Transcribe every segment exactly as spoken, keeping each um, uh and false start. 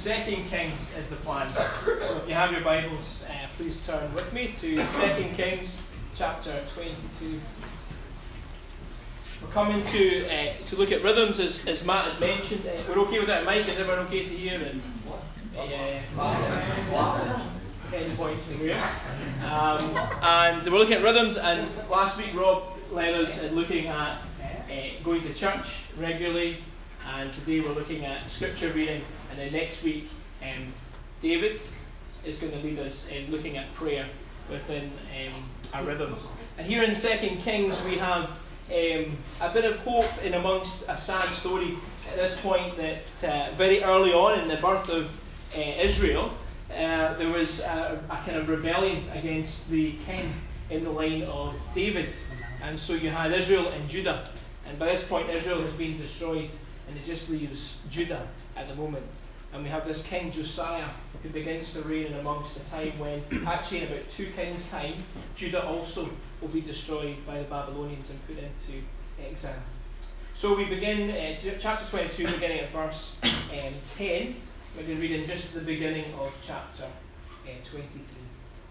Second Kings is the plan. So if you have your Bibles, uh, please turn with me to Second Kings chapter twenty-two. We're coming to uh, to look at rhythms, as, as Matt had mentioned. Uh, we're okay with that, Mike? Is everyone okay to hear? And uh, ten points in the rear. Um, and we're looking at rhythms. And last week Rob led us in looking at uh, going to church regularly. And today we're looking at scripture reading. And then next week, um, David is going to lead us in looking at prayer within um, our rhythms. And here in Second Kings we have um, a bit of hope in amongst a sad story at this point, that uh, very early on in the birth of uh, Israel, uh, there was a, a kind of rebellion against the king in the line of David. And so you had Israel and Judah. And by this point Israel has been destroyed, and it just leaves Judah at the moment. And we have this King Josiah who begins to reign in amongst a time when, actually in about two kings' time, Judah also will be destroyed by the Babylonians and put into exile. So we begin uh, chapter twenty-two, beginning at verse um, ten. We're going to read in just the beginning of chapter uh, twenty-three.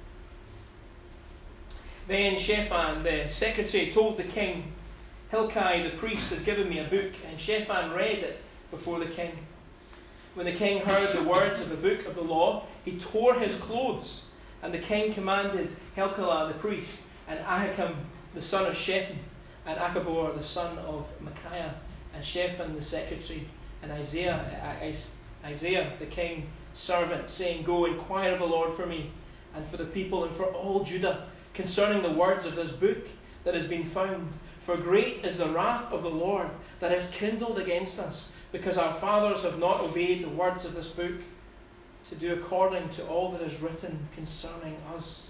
Then Shaphan the secretary told the king, "Hilkiah the priest has given me a book." And Shaphan read it before the king. When the king heard the words of the book of the law, he tore his clothes. And the king commanded Hilkiah the priest, and Ahikam the son of Shaphan, and Achbor the son of Micaiah, and Shaphan the secretary, and Isaiah, Isaiah the king's servant, saying, "Go, inquire of the Lord for me, and for the people, and for all Judah, concerning the words of this book that has been found. For great is the wrath of the Lord that is kindled against us, because our fathers have not obeyed the words of this book, to do according to all that is written concerning us."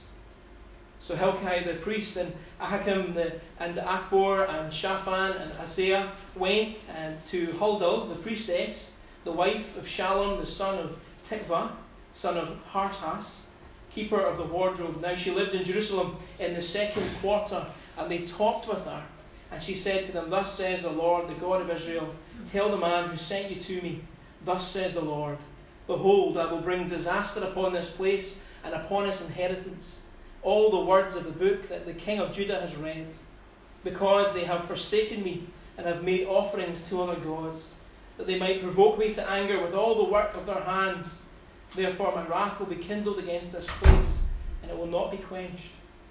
So Hilkiah the priest, and Ahikam the, and Achbor and Shaphan and Isaiah went and to Huldal the priestess, the wife of Shallum the son of Tikvah, son of Hartas, keeper of the wardrobe. Now she lived in Jerusalem in the second quarter, and they talked with her. And she said to them, "Thus says the Lord, the God of Israel, tell the man who sent you to me, thus says the Lord, behold, I will bring disaster upon this place and upon its inheritance, all the words of the book that the king of Judah has read, because they have forsaken me and have made offerings to other gods, that they might provoke me to anger with all the work of their hands. Therefore my wrath will be kindled against this place, and it will not be quenched.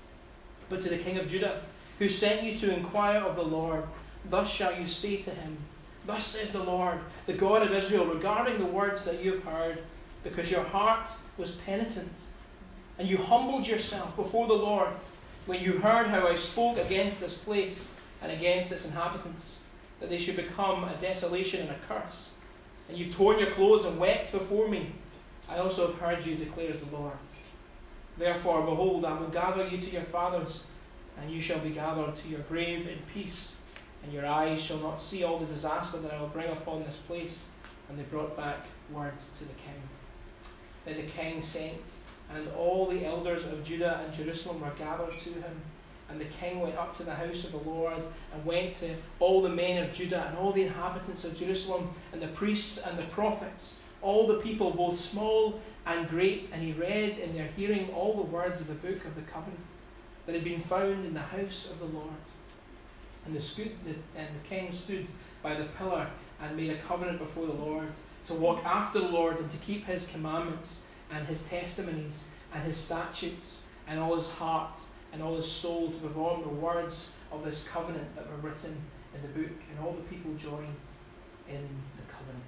But to the king of Judah, who sent you to inquire of the Lord, thus shall you say to him, Thus says the Lord, the God of Israel, regarding the words that you have heard, because your heart was penitent, and you humbled yourself before the Lord, when you heard how I spoke against this place and against its inhabitants, that they should become a desolation and a curse. And you've torn your clothes and wept before me. I also have heard you, declares the Lord. Therefore, behold, I will gather you to your fathers, and you shall be gathered to your grave in peace, and your eyes shall not see all the disaster that I will bring upon this place. And they brought back word to the king. Then the king sent, and all the elders of Judah and Jerusalem were gathered to him. And the king went up to the house of the Lord, and went to all the men of Judah, and all the inhabitants of Jerusalem, and the priests and the prophets, all the people, both small and great. And he read in their hearing all the words of the book of the covenant that had been found in the house of the Lord. And the, scoot, the, and the king stood by the pillar and made a covenant before the Lord, to walk after the Lord, and to keep his commandments and his testimonies and his statutes, and all his heart and all his soul, to perform the words of this covenant that were written in the book. And all the people joined in the covenant.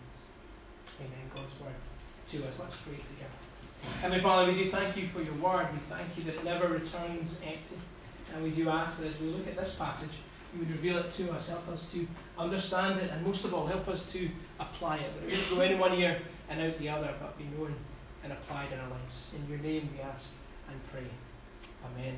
Amen. God's word to us. Let's pray together. Heavenly Father, we do thank you for your word. We thank you that it never returns empty. And we do ask that as we look at this passage, you would reveal it to us, help us to understand it, and most of all, help us to apply it. That it wouldn't go in one ear and out the other, but be known and applied in our lives. In your name we ask and pray. Amen.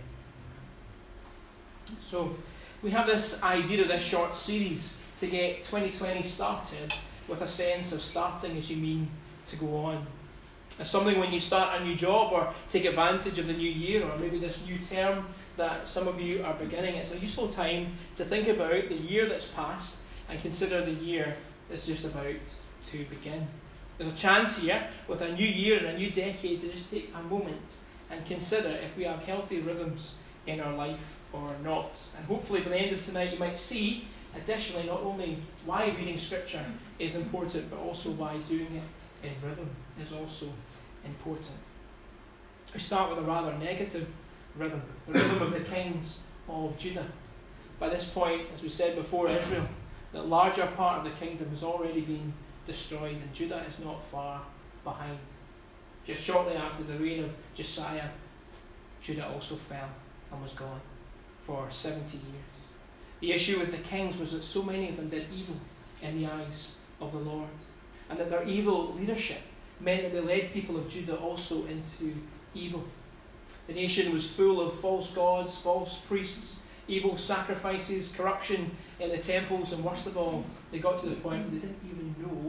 So, we have this idea of this short series to get twenty twenty started with a sense of starting as you mean to go on. It's something when you start a new job or take advantage of the new year, or maybe this new term that some of you are beginning. It's a useful time to think about the year that's passed and consider the year that's just about to begin. There's a chance here, with a new year and a new decade, to just take a moment and consider if we have healthy rhythms in our life or not. And hopefully by the end of tonight you might see, additionally, not only why reading Scripture is important, but also why doing it in rhythm is also important. We start with a rather negative rhythm, the rhythm of the kings of Judah. By this point, as we said before, Israel, the larger part of the kingdom has already been destroyed, and Judah is not far behind. Just shortly after the reign of Josiah, Judah also fell and was gone for seventy years. The issue with the kings was that so many of them did evil in the eyes of the Lord, and that their evil leadership meant that they led people of Judah also into evil. The nation was full of false gods, false priests, evil sacrifices, corruption in the temples, and worst of all, they got to the point where they didn't even know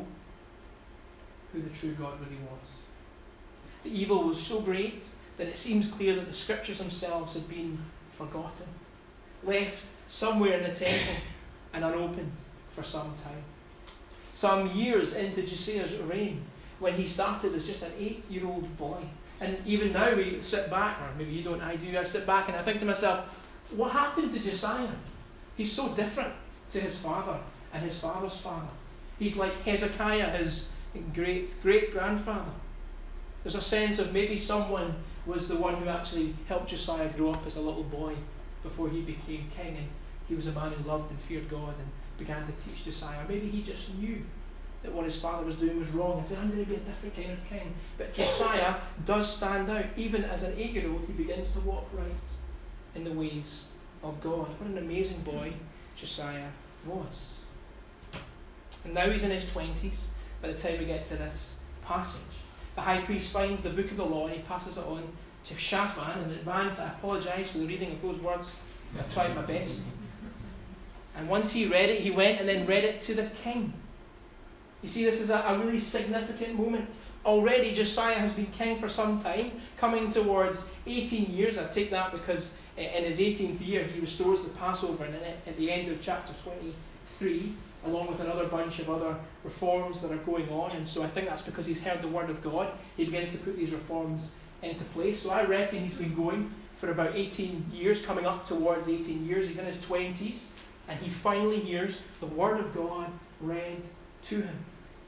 who the true God really was. The evil was so great that it seems clear that the Scriptures themselves had been forgotten, left somewhere in the temple and unopened for some time. Some years into Josiah's reign, when he started as just an eight-year-old boy. And even now we sit back, or maybe you don't, I do, I sit back and I think to myself, what happened to Josiah? He's so different to his father and his father's father. He's like Hezekiah, his great-great-grandfather. There's a sense of maybe someone was the one who actually helped Josiah grow up as a little boy before he became king, and he was a man who loved and feared God and began to teach Josiah. Or maybe he just knew that what his father was doing was wrong and said, I'm going to be a different kind of king. But Josiah does stand out. Even as an eight-year-old, he begins to walk right in the ways of God. What an amazing boy Josiah was. And now he's in his twenties by the time we get to this passage. The high priest finds the book of the law and he passes it on to Shaphan. In advance, I apologise for the reading of those words. I tried my best. And once he read it, he went and then read it to the king. You see, this is a, a really significant moment. Already Josiah has been king for some time, coming towards eighteen years. I take that because in his eighteenth year he restores the Passover, and at the end of chapter twenty-three, along with another bunch of other reforms that are going on. And so I think that's because he's heard the word of God. He begins to put these reforms into place. So I reckon he's been going for about eighteen years, coming up towards eighteen years. He's in his twenties, and he finally hears the word of God read to him.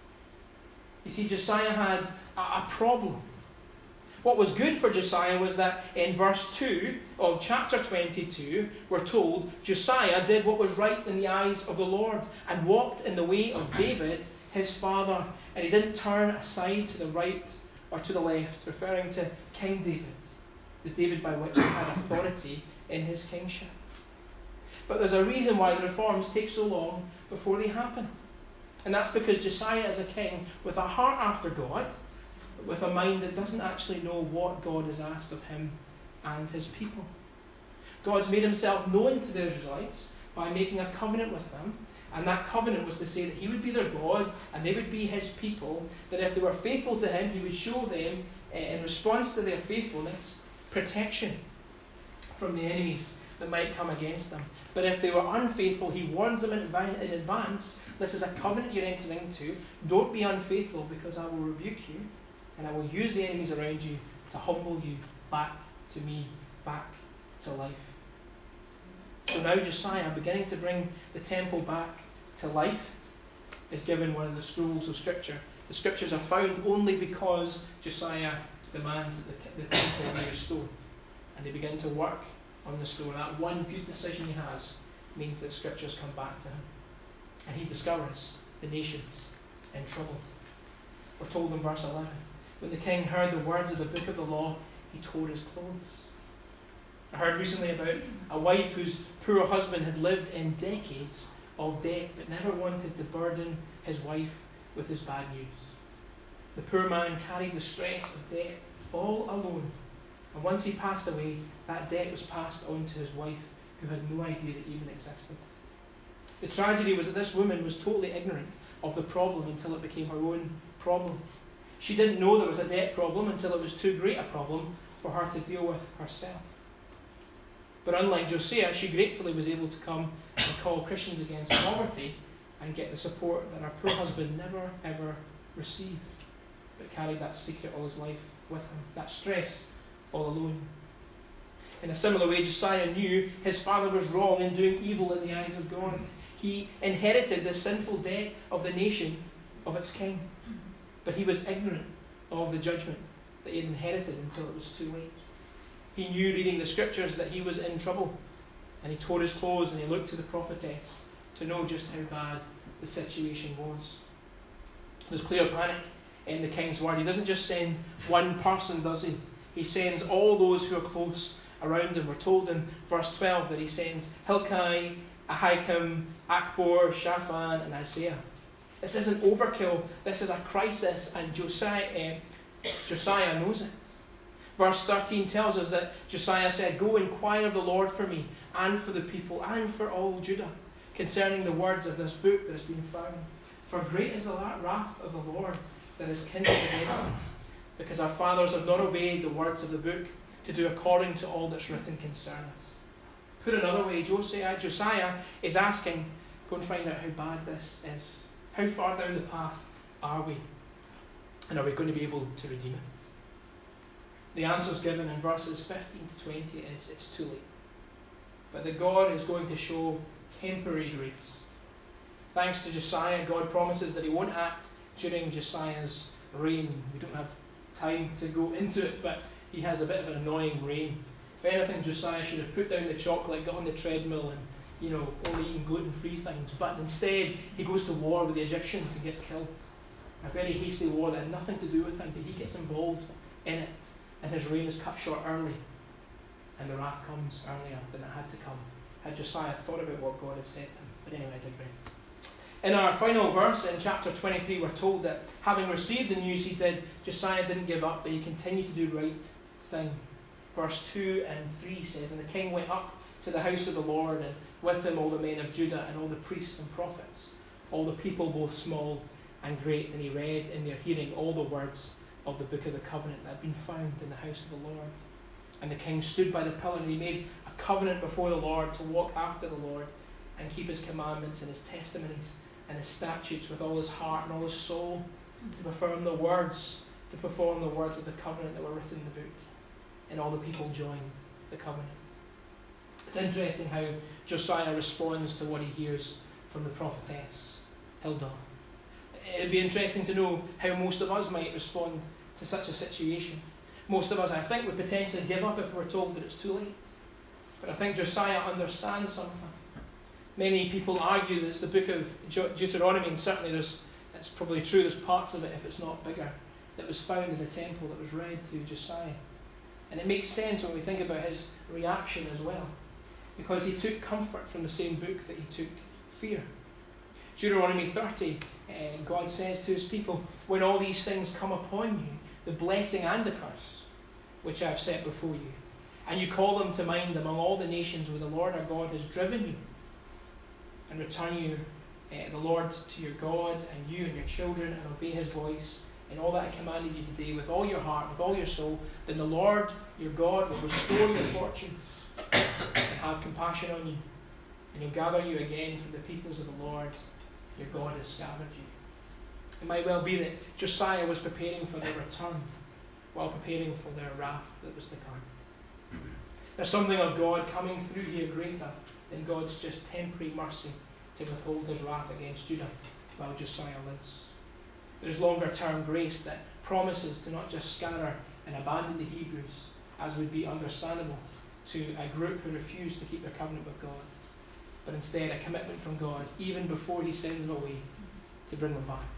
You see, Josiah had a, a problem. What was good for Josiah was that in verse two of chapter twenty-two, we're told Josiah did what was right in the eyes of the Lord and walked in the way of David, his father, and he didn't turn aside to the right or to the left, referring to King David, the David by which he had authority in his kingship. But there's a reason why the reforms take so long before they happen. And that's because Josiah is a king with a heart after God, but with a mind that doesn't actually know what God has asked of him and his people. God's made himself known to the Israelites by making a covenant with them, and that covenant was to say that he would be their God and they would be his people, that if they were faithful to him, he would show them, in response to their faithfulness, protection from the enemies that might come against them. But if they were unfaithful, he warns them in advance, this is a covenant you're entering into, don't be unfaithful because I will rebuke you and I will use the enemies around you to humble you back to me, back to life. So now Josiah, beginning to bring the temple back to life, is given one of the scrolls of Scripture. The Scriptures are found only because Josiah demands that the, the temple be restored. And they begin to work on the store. That one good decision he has means that Scriptures come back to him. And he discovers the nations in trouble. We're told in verse eleven, when the king heard the words of the book of the law, he tore his clothes. I heard recently about a wife whose poor husband had lived in decades of debt but never wanted to burden his wife with his bad news. The poor man carried the stress of debt all alone. And once he passed away, that debt was passed on to his wife, who had no idea it even existed. The tragedy was that this woman was totally ignorant of the problem until it became her own problem. She didn't know there was a debt problem until it was too great a problem for her to deal with herself. But unlike Josiah, she gratefully was able to come and call Christians against poverty and get the support that her poor husband never ever received. but carried that secret all his life with him, that stress all alone. In a similar way, Josiah knew his father was wrong in doing evil in the eyes of God. He inherited the sinful debt of the nation of its king, but he was ignorant of the judgment that he had inherited until it was too late. He knew, reading the scriptures, that he was in trouble, and he tore his clothes and he looked to the prophetess to know just how bad the situation was. There's clear panic in the king's word. He doesn't just send one person, does he? He sends all those who are close around him. We're told in verse twelve that he sends Hilkiah, Ahikam, Akbor, Shaphan, and Isaiah. This isn't overkill. This is a crisis, and Josiah, eh, Josiah knows it. Verse thirteen tells us that Josiah said, "Go inquire of the Lord for me, and for the people, and for all Judah, concerning the words of this book that has been found. For great is the wrath of the Lord that is kindled against us, because our fathers have not obeyed the words of the book, to do according to all that's written concerning us." Put another way, Josiah, Josiah is asking, go and find out how bad this is. How far down the path are we? And are we going to be able to redeem it? The answer is given in verses fifteen to twenty is it's too late. But that God is going to show temporary grace. Thanks to Josiah, God promises that he won't act during Josiah's reign. We don't have time to go into it, but he has a bit of an annoying reign. If anything, Josiah should have put down the chocolate, got on the treadmill, and you know, only eating gluten-free things. But instead, he goes to war with the Egyptians and gets killed. A very hasty war that had nothing to do with him, but he gets involved in it, and his reign is cut short early, and the wrath comes earlier than it had to come, had Josiah thought about what God had said to him. But anyway, I digress. In our final verse, in chapter twenty-three, we're told that having received the news he did, Josiah didn't give up, but he continued to do right thing. Verse two and three says, "And the king went up to the house of the Lord, and with him all the men of Judah, and all the priests and prophets, all the people both small and great, and he read in their hearing all the words of the book of the covenant that had been found in the house of the Lord. And the king stood by the pillar, and he made a covenant before the Lord to walk after the Lord, and keep his commandments and his testimonies and his statutes with all his heart and all his soul, to perform the words, to perform the words of the covenant that were written in the book." And all the people joined the covenant. It's interesting how Josiah responds to what he hears from the prophetess, Hildah. It'd be interesting to know how most of us might respond to such a situation. Most of us, I think, would potentially give up if we're told that it's too late. But I think Josiah understands something. Many people argue that it's the book of Deuteronomy, and certainly there's, it's probably true, there's parts of it, if it's not bigger, that was found in the temple that was read to Josiah. And it makes sense when we think about his reaction as well, because he took comfort from the same book that he took fear. Deuteronomy thirty, uh, God says to his people, "When all these things come upon you, the blessing and the curse, which I have set before you, and you call them to mind among all the nations where the Lord our God has driven you, and return you uh, the Lord to your God, and you and your children, and obey his voice, and all that I commanded you today with all your heart, with all your soul, then the Lord your God will restore your fortune and have compassion on you, and he'll gather you again from the peoples of the Lord your God has scattered you." It might well be that Josiah was preparing for their return while preparing for their wrath that was to come. There's something of God coming through here greater than God's just temporary mercy to withhold his wrath against Judah while Josiah lives. There's longer term grace that promises to not just scatter and abandon the Hebrews, as would be understandable to a group who refuse to keep their covenant with God, but instead a commitment from God even before he sends them away to bring them back.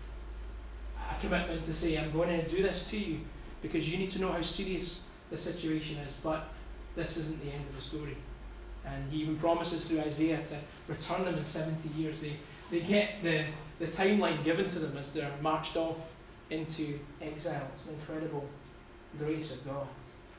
A commitment to say, "I'm going to do this to you because you need to know how serious the situation is, but this isn't the end of the story." And he even promises through Isaiah to return them in seventy years. They, they get the, the timeline given to them as they're marched off into exile. It's an incredible grace of God.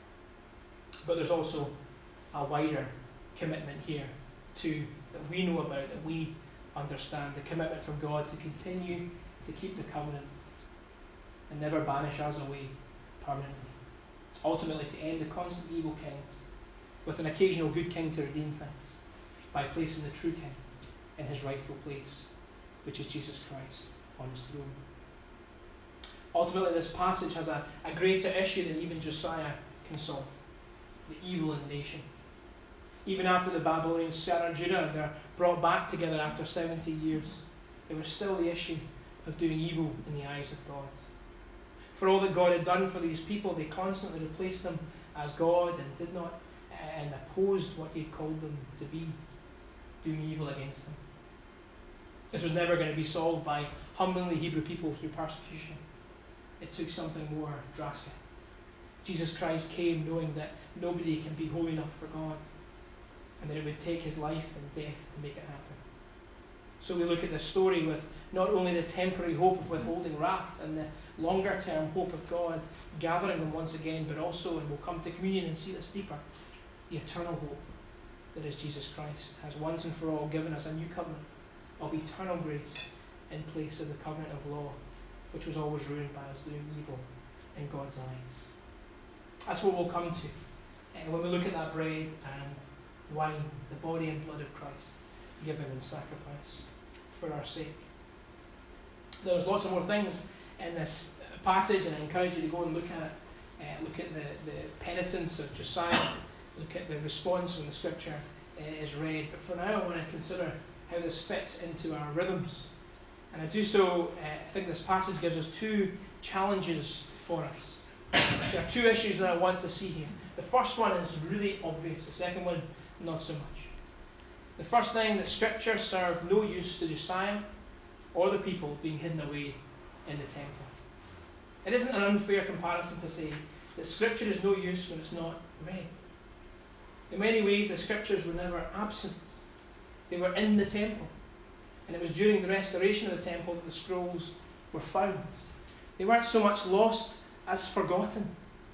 But there's also a wider commitment here too that we know about, that we understand. The commitment from God to continue to keep the covenant and never banish us away permanently. Ultimately to end the constant evil kings with an occasional good king to redeem things by placing the true king in his rightful place, which is Jesus Christ on his throne. Ultimately, this passage has a, a greater issue than even Josiah can solve: the evil in the nation. Even after the Babylonians scattered Judah and they're brought back together after seventy years, there was still the issue of doing evil in the eyes of God. For all that God had done for these people, they constantly replaced Him as God and did not and opposed what He had called them to be, doing evil against Him. This was never going to be solved by humbling the Hebrew people through persecution. It took something more drastic. Jesus Christ came knowing that nobody can be holy enough for God, and that it would take His life and death to make it happen. So we look at this story with not only the temporary hope of withholding wrath and the longer term hope of God gathering them once again, but also, and we'll come to communion and see this deeper, the eternal hope that is Jesus Christ has once and for all given us a new covenant of eternal grace in place of the covenant of law, which was always ruined by us doing evil in God's eyes. That's what we'll come to uh, when we look at that bread and wine, the body and blood of Christ given in sacrifice for our sake. There's lots of more things in this passage, and I encourage you to go and look at it. Uh, look at the, the penitence of Josiah, look at the response when the scripture uh, is read. But for now, I want to consider how this fits into our rhythms. And I do so, uh, I think this passage gives us two challenges for us. There are two issues that I want to see here. The first one is really obvious, the second one, not so much. The first thing, that scripture served no use to Josiah or the people being hidden away in the temple. It isn't an unfair comparison to say that scripture is no use when it's not read. In many ways, the scriptures were never absent. They were in the temple. And it was during the restoration of the temple that the scrolls were found. They weren't so much lost as forgotten.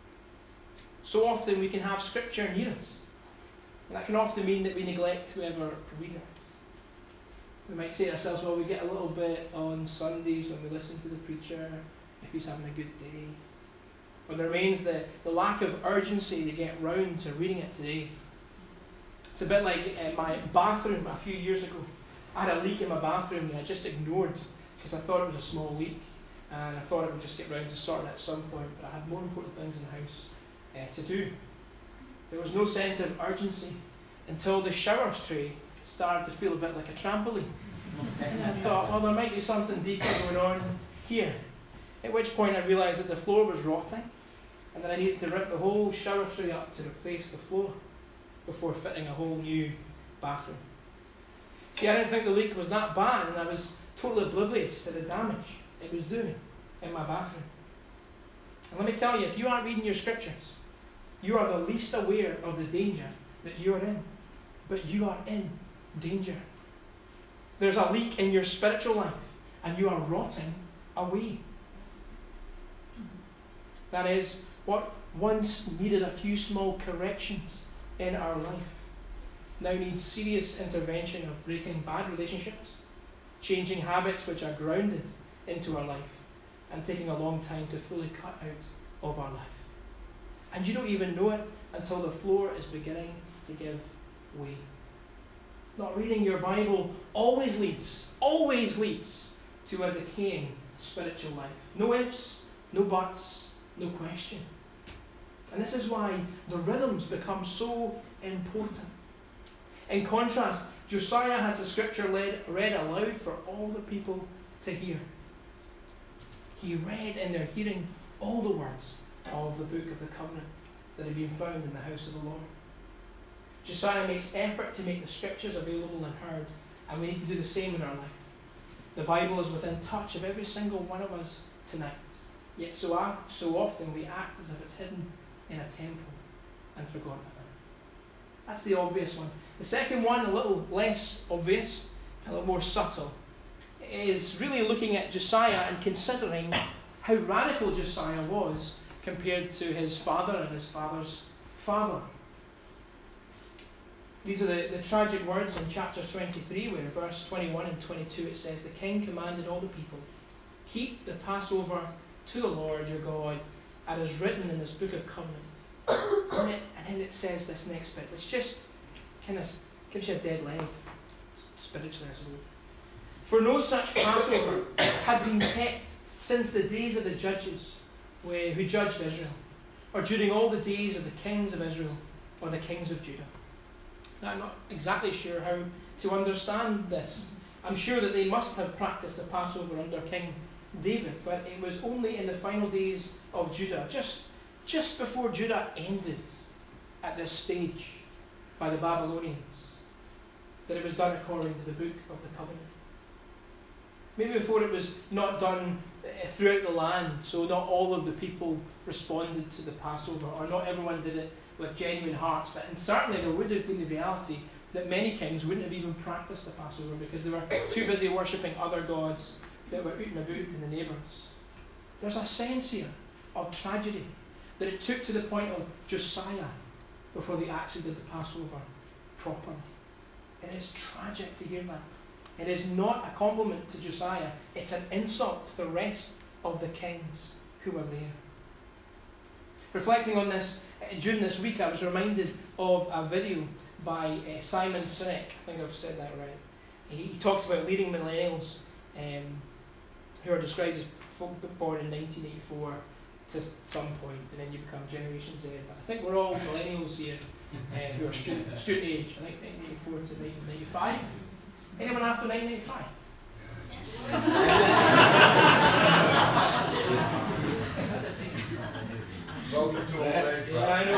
So often we can have scripture near us. And that can often mean that we neglect to ever read it. We might say to ourselves, well, we get a little bit on Sundays when we listen to the preacher, if he's having a good day. Or there remains the, the lack of urgency to get round to reading it today. It's a bit like uh, my bathroom a few years ago. I had a leak in my bathroom that I just ignored because I thought it was a small leak, and I thought I would just get round to sorting it at some point, but I had more important things in the house uh, to do. There was no sense of urgency until the shower tray started to feel a bit like a trampoline. And I thought, well, there might be something deeper going on here. At which point I realised that the floor was rotting, and that I needed to rip the whole shower tray up to replace the floor before fitting a whole new bathroom. See, I didn't think the leak was that bad, and I was totally oblivious to the damage it was doing in my bathroom. And let me tell you, if you aren't reading your scriptures, you are the least aware of the danger that you are in. But you are in danger. There's a leak in your spiritual life, and you are rotting away. That is, what once needed a few small corrections in our life now needs serious intervention of breaking bad relationships, changing habits which are grounded into our life, and taking a long time to fully cut out of our life. And you don't even know it until the floor is beginning to give way. Not reading your Bible always leads, always leads to a decaying spiritual life. No ifs, no buts, no question. And this is why the rhythms become so important. In contrast, Josiah has the scripture read, read aloud for all the people to hear. He read in their hearing all the words of the book of the covenant that had been found in the house of the Lord. Josiah makes effort to make the scriptures available and heard, and we need to do the same in our life. The Bible is within touch of every single one of us tonight, yet so, so often we act as if it's hidden in a temple and forgotten about. That's the obvious one. The second one, a little less obvious, a little more subtle, is really looking at Josiah and considering how radical Josiah was compared to his father and his father's father. These are the, the tragic words in chapter twenty-three, where in verse twenty-one and twenty-two it says, "The king commanded all the people, keep the Passover to the Lord your God, as is written in this book of covenant." and, it, and then it says this next bit, which just kind of gives you a dead leg, spiritually, I suppose. "For no such Passover had been kept since the days of the judges who judged Israel, or during all the days of the kings of Israel, or the kings of Judah. Now, I'm not exactly sure how to understand this. I'm sure that they must have practiced the Passover under King David, but it was only in the final days of Judah, just, just before Judah ended at this stage by the Babylonians, that it was done according to the book of the covenant. Maybe before it was not done throughout the land, so not all of the people responded to the Passover, or not everyone did it with genuine hearts. But and certainly there would have been the reality that many kings wouldn't have even practiced the Passover because they were too busy worshipping other gods that were out and about in the neighbours. There's a sense here of tragedy, that it took to the point of Josiah before they actually did the Passover properly. It is tragic to hear that. It is not a compliment to Josiah, it's an insult to the rest of the kings who were there. Reflecting on this, uh, during this week, I was reminded of a video by uh, Simon Sinek. I think I've said that right. He, he talks about leading millennials um, who are described as folk born in nineteen eighty-four to some point, and then you become Generation Z. But I think we're all millennials here uh, who are student, student age. I think nineteen eighty-four to nineteen ninety-five. Anyone after nineteen eighty-five? Welcome to old age. Yeah, I know.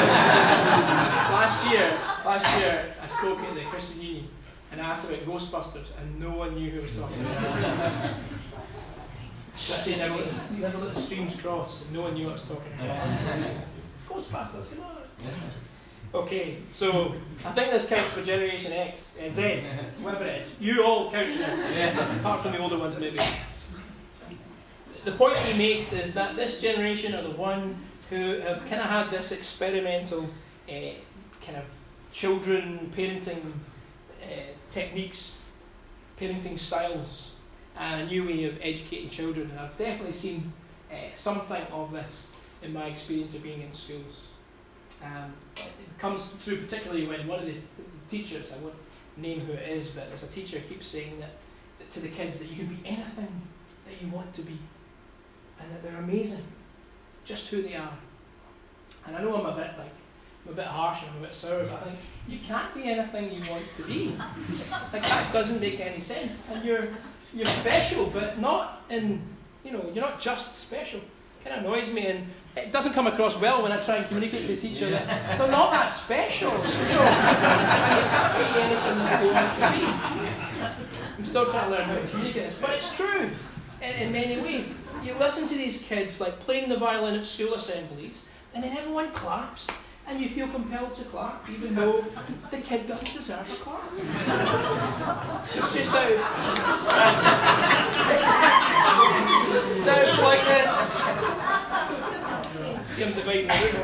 last year, last year I spoke at the Christian Union and I asked about Ghostbusters, and no one knew who I was talking about. I said never let, the, never let the streams cross, and no one knew what I was talking about. Ghostbusters, come on. Okay, so I think this counts for Generation X, uh, Z, whatever it is. You all count for this, apart from the older ones maybe. The point he makes is that this generation are the one who have kind of had this experimental uh, kind of children parenting uh, techniques, parenting styles, and a new way of educating children. And I've definitely seen uh, something of this in my experience of being in schools. Um, it comes through particularly when one of the, the teachers, I won't name who it is, but there's a teacher who keeps saying that, that to the kids that you can be anything that you want to be, and that they're amazing, just who they are. And I know I'm a bit like I'm a bit harsh and I'm a bit sour, but I think you can't be anything you want to be. Like that doesn't make any sense. And you're you're special, but not in you know you're not just special. It kind of annoys me, and it doesn't come across well when I try and communicate to the teacher that they're not that special. You know, and they can't be anything that they want to be. I'm still trying to learn how to communicate this, but it's true in, in many ways. You listen to these kids like playing the violin at school assemblies, and then everyone claps, and you feel compelled to clap, even though the kid doesn't deserve a clap. It's just how. Sounds like this. See, I'm dividing the room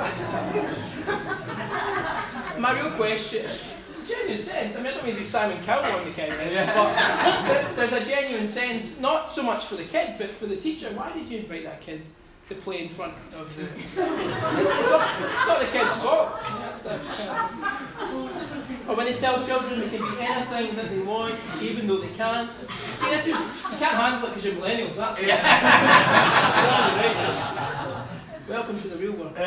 already. My real question, genuine sense. I mean, I don't mean to be Simon Cowell on the kid, but there's a genuine sense, not so much for the kid, but for the teacher. Why did you invite that kid to play in front of the... It's not, it's not the kid's fault. That's the, uh, or when they tell children they can be anything that they want, even though they can't. See, this is... You can't handle it because you're millennials, that's yeah. Right. Welcome to the real world.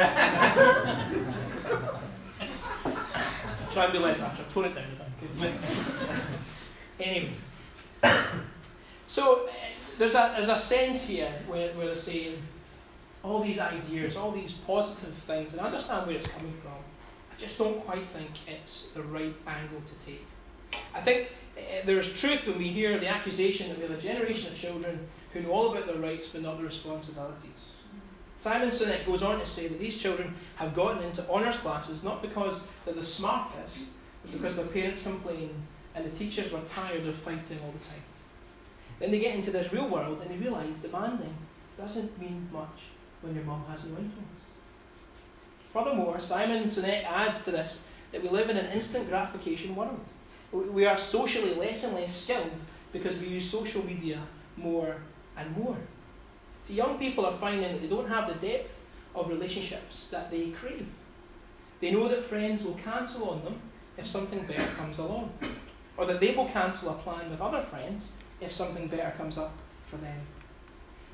Try and be less after. Tone it down if I could. Anyway. So, uh, there's a, there's a sense here where, where they're saying, all these ideas, all these positive things, and I understand where it's coming from. I just don't quite think it's the right angle to take. I think uh, there's truth when we hear the accusation that we have a generation of children who know all about their rights but not their responsibilities. Simon Sinek goes on to say that these children have gotten into honours classes not because they're the smartest, but because their parents complained and the teachers were tired of fighting all the time. Then they get into this real world and they realise demanding doesn't mean much when your mum has no influence. Furthermore, Simon Sinek adds to this that we live in an instant gratification world. We are socially less and less skilled because we use social media more and more. See, young people are finding that they don't have the depth of relationships that they crave. They know that friends will cancel on them if something better comes along, or that they will cancel a plan with other friends if something better comes up for them.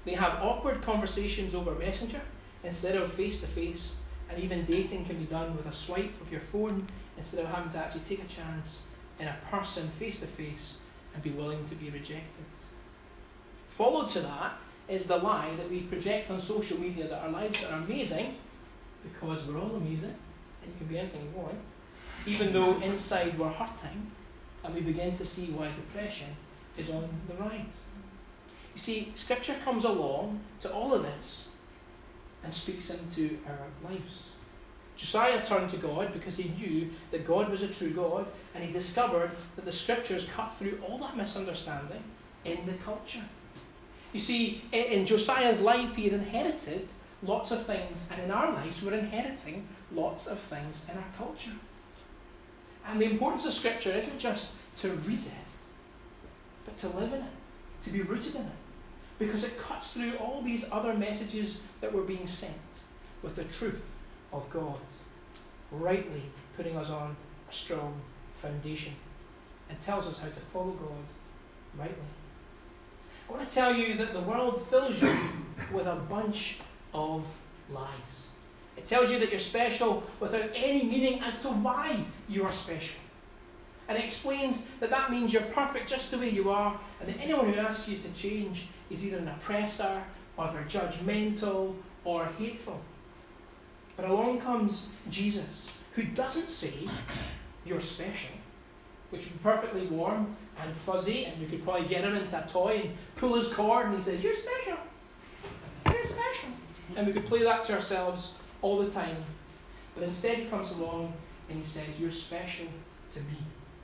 They have awkward conversations over Messenger instead of face-to-face, and even dating can be done with a swipe of your phone instead of having to actually take a chance in a person face-to-face and be willing to be rejected. Followed to that is the lie that we project on social media that our lives are amazing because we're all amazing and you can be anything you want, even though inside we're hurting, and we begin to see why depression is on the rise. You see, Scripture comes along to all of this and speaks into our lives. Josiah turned to God because he knew that God was a true God, and he discovered that the Scriptures cut through all that misunderstanding in the culture. You see, in Josiah's life he had inherited lots of things, and in our lives we're inheriting lots of things in our culture. And the importance of Scripture isn't just to read it, but to live in it, to be rooted in it, because it cuts through all these other messages that were being sent with the truth of God, rightly putting us on a strong foundation, and tells us how to follow God rightly. I want to tell you that the world fills you with a bunch of lies. It tells you that you're special without any meaning as to why you are special. And it explains that that means you're perfect just the way you are, and that anyone who asks you to change is either an oppressor, or they're judgmental, or hateful. But along comes Jesus, who doesn't say you're special, which would be perfectly warm and fuzzy, and we could probably get him into a toy and pull his cord, and he says, "You're special. You're special." And we could play that to ourselves all the time. But instead he comes along and he says, "You're special to me.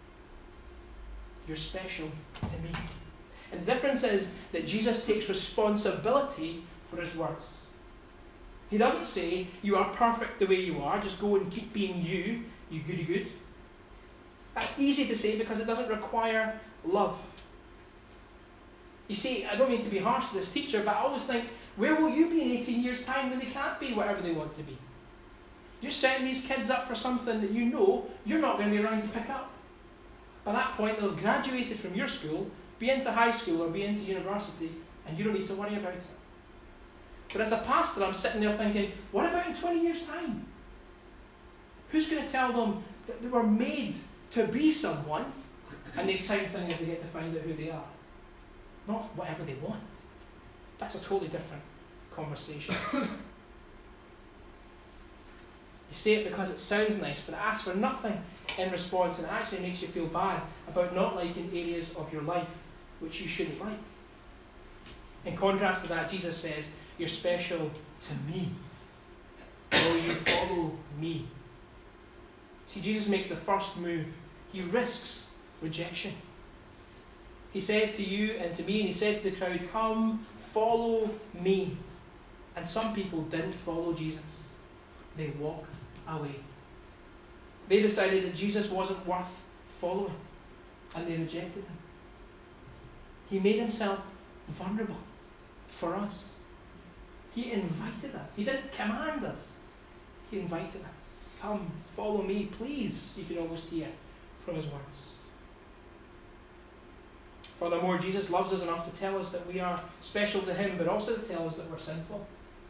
You're special to me." And the difference is that Jesus takes responsibility for his words. He doesn't say, "You are perfect the way you are, just go and keep being you, you goody good." That's easy to say because it doesn't require love. You see, I don't mean to be harsh to this teacher, but I always think, where will you be in eighteen years' time when they can't be whatever they want to be? You're setting these kids up for something that you know you're not going to be around to pick up. By that point, they'll have graduated from your school, be into high school or be into university, and you don't need to worry about it. But as a pastor, I'm sitting there thinking, what about in twenty years' time? Who's going to tell them that they were made to be someone, and the exciting thing is they get to find out who they are, not whatever they want? That's a totally different conversation. You say it because it sounds nice, but it asks for nothing in response, and it actually makes you feel bad about not liking areas of your life which you shouldn't like. In contrast to that, Jesus says, "You're special to me. Will you follow me?" See, Jesus makes the first move. He risks rejection. He says to you and to me, and he says to the crowd, "Come, follow me." And some people didn't follow Jesus. They walked away. They decided that Jesus wasn't worth following, and they rejected him. He made himself vulnerable for us. He invited us. He didn't command us. He invited us. "Come, follow me, please," you can almost hear from his words. Furthermore, Jesus loves us enough to tell us that we are special to him, but also to tell us that we're sinful.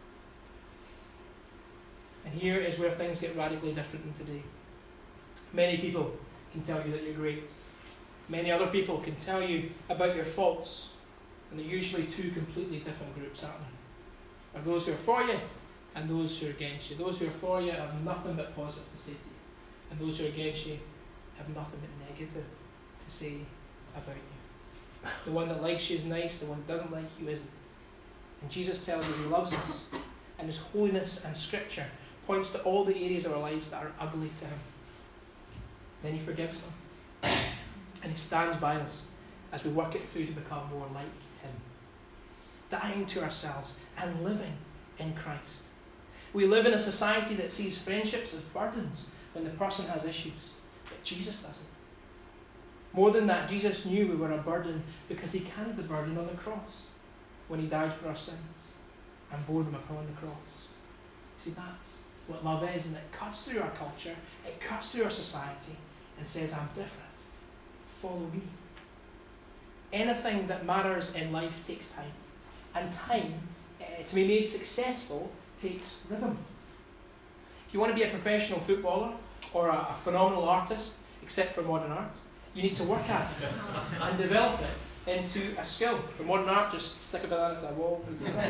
And here is where things get radically different in today. Many people can tell you that you're great. Many other people can tell you about your faults. And they're usually two completely different groups, aren't they? There are those who are for you and those who are against you. Those who are for you have nothing but positive to say to you. And those who are against you have nothing but negative to say about you. The one that likes you is nice, the one that doesn't like you isn't. And Jesus tells us he loves us, and his holiness and scripture points to all the areas of our lives that are ugly to him. Then he forgives them. And he stands by us as we work it through to become more like him. Dying to ourselves and living in Christ. We live in a society that sees friendships as burdens when the person has issues. But Jesus doesn't. More than that, Jesus knew we were a burden because he carried the burden on the cross when he died for our sins and bore them upon the cross. See, that's what love is, and it cuts through our culture, it cuts through our society and says, "I'm different. Follow me." Anything that matters in life takes time. And time, uh, to be made successful, takes rhythm. If you want to be a professional footballer or a, a phenomenal artist, except for modern art, you need to work at it and develop it into a skill. For modern art, just stick a banana to a wall.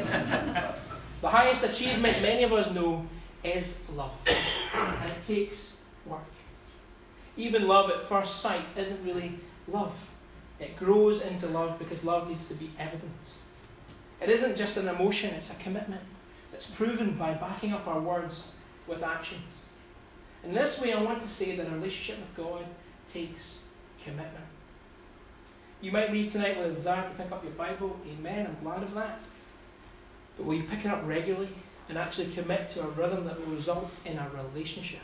The highest achievement many of us know is love, and it takes work. Even love at first sight isn't really love. It grows into love because love needs to be evidence. It isn't just an emotion, it's a commitment that's proven by backing up our words with actions. In this way, I want to say that a relationship with God takes commitment. You might leave tonight with a desire to pick up your Bible. Amen, I'm glad of that. But will you pick it up regularly and actually commit to a rhythm that will result in a relationship?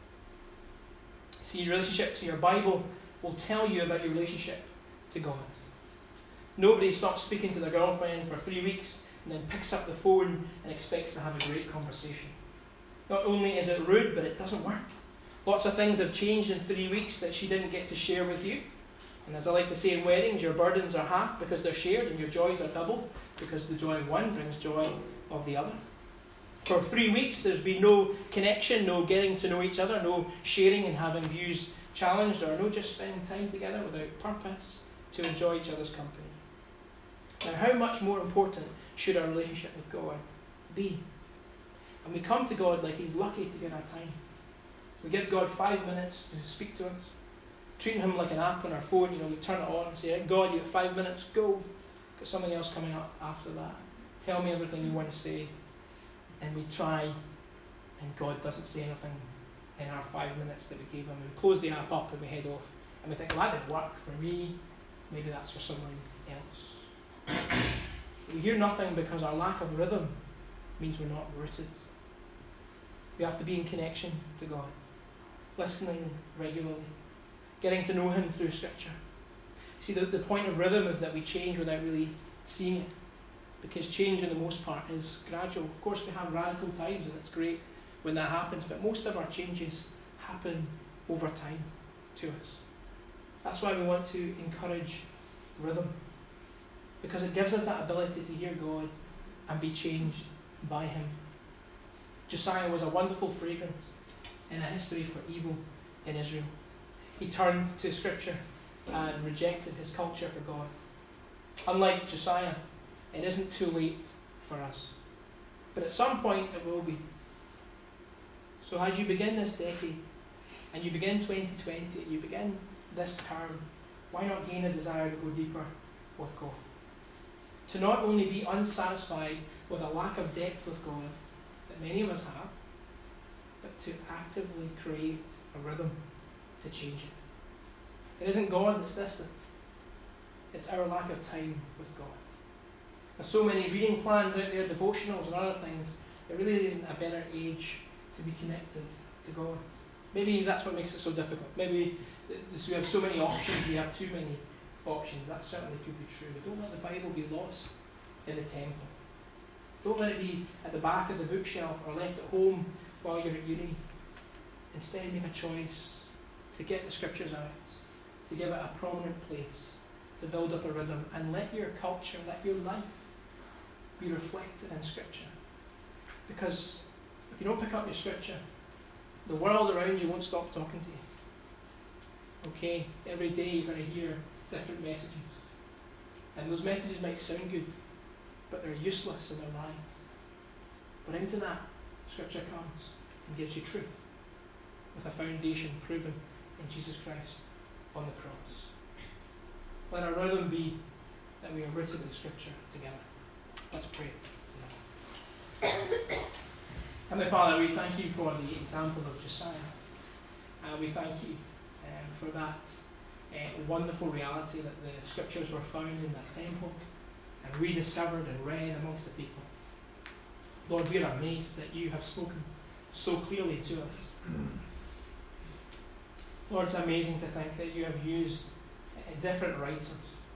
See, your relationship to your Bible will tell you about your relationship to God. Nobody stops speaking to their girlfriend for three weeks and then picks up the phone and expects to have a great conversation. Not only is it rude, but it doesn't work. Lots of things have changed in three weeks that she didn't get to share with you. And as I like to say in weddings, your burdens are half because they're shared, and your joys are double because the joy of one brings joy of the other. For three weeks, there's been no connection, no getting to know each other, no sharing and having views challenged, or no just spending time together without purpose to enjoy each other's company. Now, how much more important should our relationship with God be? And we come to God like He's lucky to get our time. We give God five minutes to speak to us, treating Him like an app on our phone. You know, we turn it on and say, God, you have five minutes, go. Got something else coming up after that. Tell me everything you want to say. And we try, and God doesn't say anything in our five minutes that we gave Him. And we close the app up and we head off. And we think, well, that didn't work for me. Maybe that's for someone else. We hear nothing because our lack of rhythm means we're not rooted. We have to be in connection to God, listening regularly, getting to know Him through Scripture. See, the, the point of rhythm is that we change without really seeing it, because change, in the most part, is gradual. Of course, we have radical times, and it's great when that happens, but most of our changes happen over time to us. That's why we want to encourage rhythm, because it gives us that ability to hear God and be changed by Him. Josiah was a wonderful fragrance in a history for evil in Israel. He turned to Scripture and rejected his culture for God. Unlike Josiah, it isn't too late for us. But at some point it will be. So as you begin this decade, and you begin twenty twenty, and you begin this term, why not gain a desire to go deeper with God? To not only be unsatisfied with a lack of depth with God that many of us have, but to actively create a rhythm to change it. It isn't God that's distant. It's our lack of time with God. There's so many reading plans out there, devotionals and other things. There really isn't a better age to be connected to God. Maybe that's what makes it so difficult. Maybe we have so many options, we have too many options. That certainly could be true. But don't let the Bible be lost in the temple. Don't let it be at the back of the bookshelf or left at home while you're at uni. Instead, make a choice to get the Scriptures out, to give it a prominent place, to build up a rhythm, and let your culture, let your life be reflected in Scripture. Because if you don't pick up your Scripture, the world around you won't stop talking to you. Okay, every day you're going to hear different messages. And those messages might sound good, but they're useless in their lives. But into that, Scripture comes and gives you truth, with a foundation proven in Jesus Christ on the cross. Let our rhythm be that we are rooted in Scripture together. Let's pray together. Heavenly Father, we thank you for the example of Josiah. Uh, we thank you um, for that uh, wonderful reality that the Scriptures were found in that temple and rediscovered and read amongst the people. Lord, we are amazed that you have spoken so clearly to us. Lord, it's amazing to think that you have used uh, different writers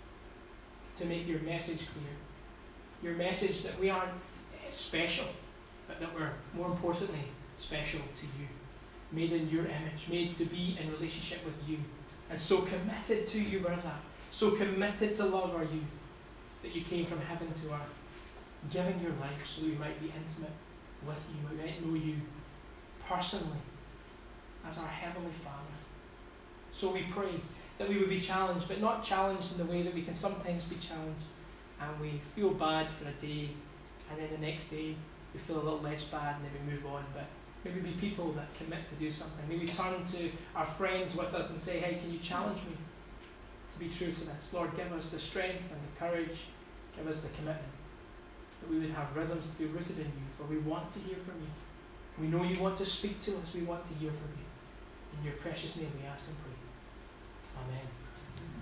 to make your message clear. Your message that we aren't uh, special, but that we're more importantly special to you. Made in your image, made to be in relationship with you. And so committed to you were that. So committed to love are you, that you came from heaven to earth giving your life so that we might be intimate with you, we might know you personally as our Heavenly Father. So we pray that we would be challenged, but not challenged in the way that we can sometimes be challenged and we feel bad for a day, and then the next day we feel a little less bad and then we move on. But maybe be people that commit to do something. Maybe turn to our friends with us and say, hey, can you challenge me to be true to this? Lord, give us the strength and the courage, give us the commitment, that we would have rhythms to be rooted in you, for we want to hear from you. We know you want to speak to us, we want to hear from you. In your precious name we ask and pray. Amen.